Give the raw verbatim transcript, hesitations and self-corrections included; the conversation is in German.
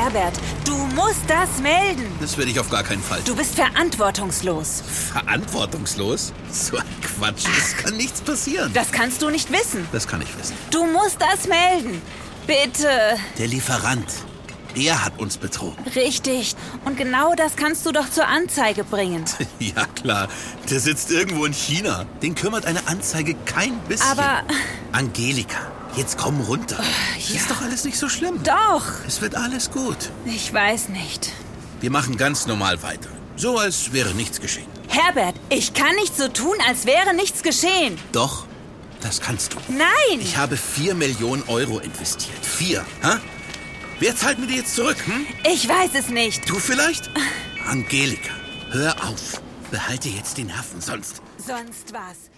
Herbert, du musst das melden. Das werde ich auf gar keinen Fall. Du bist verantwortungslos. Verantwortungslos? So ein Quatsch, es kann nichts passieren. Das kannst du nicht wissen. Das kann ich wissen. Du musst das melden. Bitte. Der Lieferant, der hat uns betrogen. Richtig. Und genau das kannst du doch zur Anzeige bringen. Ja klar, der sitzt irgendwo in China. Den kümmert eine Anzeige kein bisschen. Aber... Angelika, jetzt komm runter. ja. Ist doch alles nicht so schlimm. Doch. Es wird alles gut. Ich weiß nicht. Wir machen ganz normal weiter. So, als wäre nichts geschehen. Herbert, ich kann nicht so tun, als wäre nichts geschehen. Doch, das kannst du. Nein. Ich habe vier Millionen Euro investiert. Vier, ha? Wer zahlt mir die jetzt zurück, hm? Ich weiß es nicht. Du vielleicht? Angelika, hör auf. Behalte jetzt die Nerven, sonst... Sonst was.